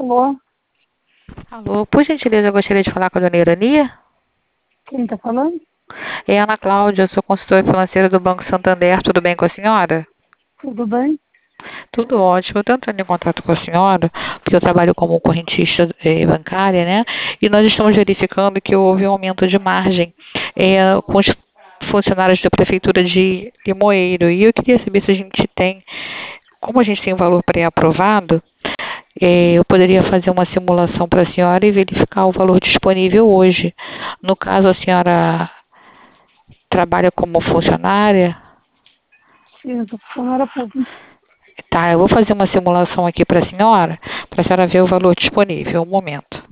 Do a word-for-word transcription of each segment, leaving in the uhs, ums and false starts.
Alô? Alô, por gentileza, eu gostaria de falar com a dona Irania. Quem está falando? É Ana Cláudia, eu sou consultora financeira do Banco Santander. Tudo bem com a senhora? Tudo bem? Tudo ótimo. Eu estou entrando em contato com a senhora, porque eu trabalho como correntista eh, bancária, né? E nós estamos verificando que houve um aumento de margem eh, com os funcionários da Prefeitura de Limoeiro. E eu queria saber se a gente tem, como a gente tem um valor pré-aprovado, eh, eu poderia fazer uma simulação para a senhora e verificar o valor disponível hoje. No caso, a senhora trabalha como funcionária? Sim, eu sou funcionária pública. Tá, eu vou fazer uma simulação aqui para a senhora, para a senhora ver o valor disponível. Um momento.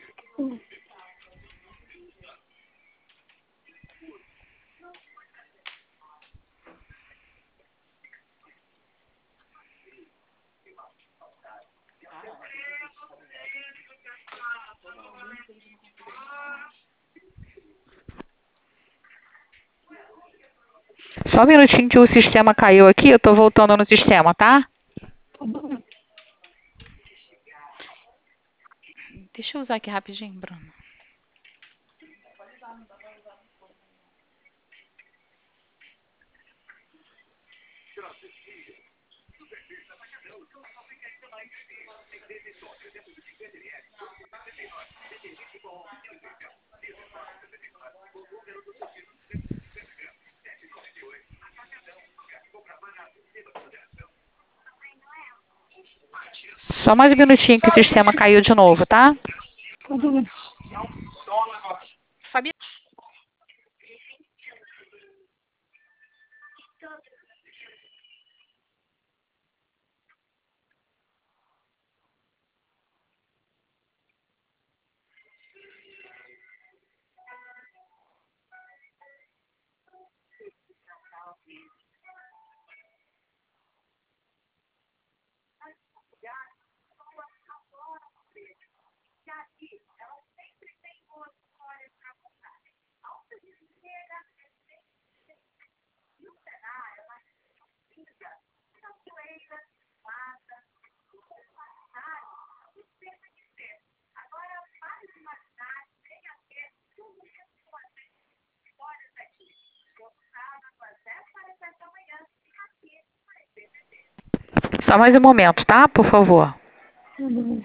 Só um minutinho que o sistema caiu aqui, eu estou voltando no sistema, tá? Tudo bem. Deixa eu usar aqui rapidinho, Bruno. Só mais um minutinho que o sistema caiu de novo, tá? Tudo bem. Fabi... Só mais um momento, tá? Por favor. Tudo bem.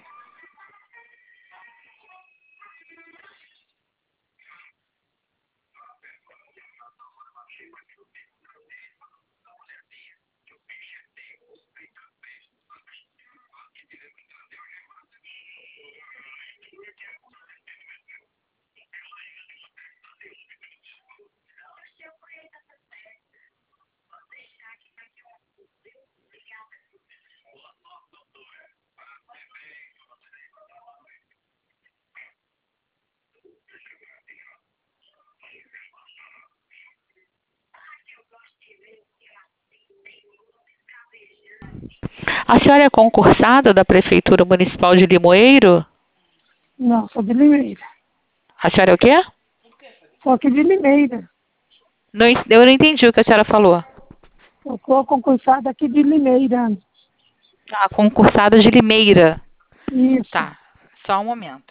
A senhora é concursada da Prefeitura Municipal de Limoeiro? Não, sou de Limeira. A senhora é o quê? Sou aqui de Limeira. Não, en- eu não entendi o que a senhora falou. Eu sou concursada aqui de Limeira. Tá, concursada de Limeira. Isso. Tá, só um momento.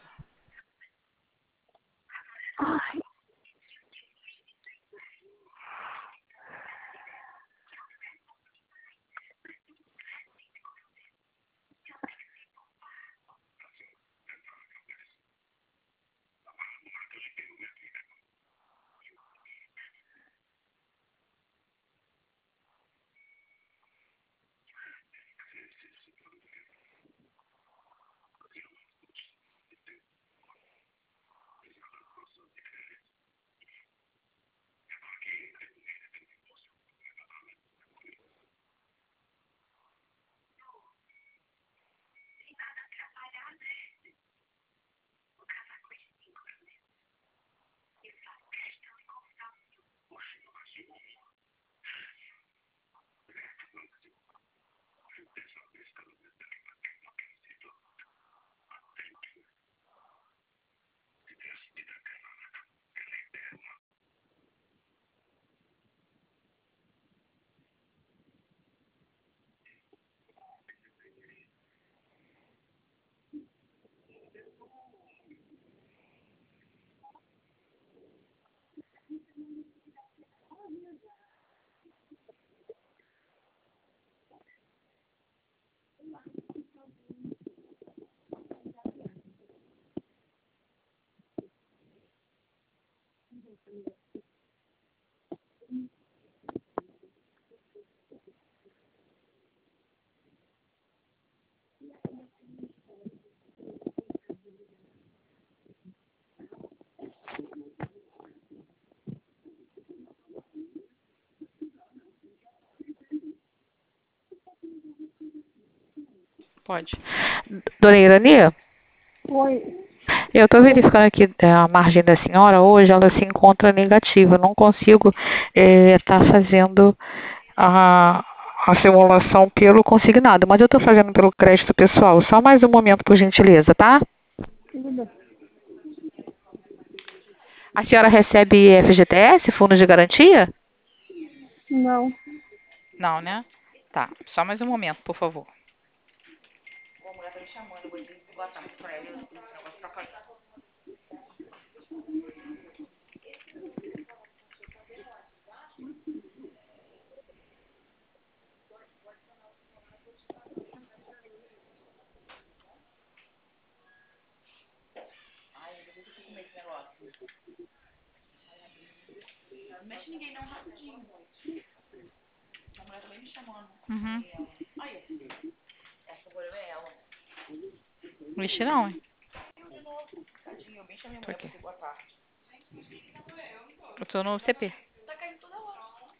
Ai, Pode. Dona Irani, Oi. eu estou verificando aqui é, a margem da senhora hoje, ela se encontra negativa. Eu não consigo estar fazendo a, a simulação pelo consignado, mas eu estou fazendo pelo crédito pessoal. Só mais um momento, por gentileza, tá? Tudo bem. A senhora recebe F G T S, Fundo de Garantia? Não. Não, né? Tá, só mais um momento, por favor. A mulher tá me chamando, eu vou dizer boa tarde pra ela, esse negócio pra pagar. Não mexe ninguém não, rapidinho. A mulher também me chamando. Uhum. Aí, essa agora é ela. Mexe não, hein? Tadinho, eu bem chamei a mulher pra dizer boa tarde. Eu tô no C P. Tá caindo toda hora.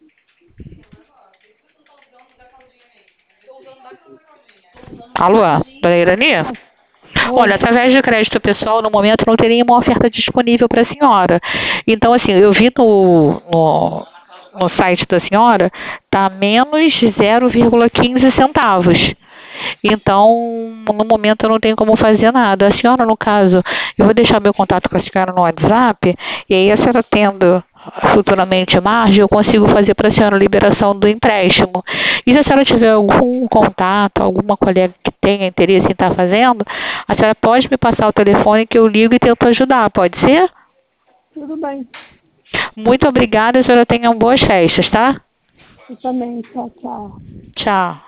Alô, dona Irani? Olha, através de crédito pessoal, no momento não teria uma oferta disponível para a senhora. Então, assim, eu vi no, no, no site da senhora, tá menos zero vírgula quinze centavos. Então, no momento eu não tenho como fazer nada. A senhora, no caso, eu vou deixar meu contato com a senhora no WhatsApp, e aí a senhora tendo futuramente margem, eu consigo fazer para a senhora a liberação do empréstimo. E se a senhora tiver algum contato, alguma colega que tenha interesse em estar fazendo, a senhora pode me passar o telefone que eu ligo e tento ajudar, pode ser? Tudo bem. Muito obrigada, a senhora tenha boas festas, tá? Eu também. Tchau, tchau. Tchau.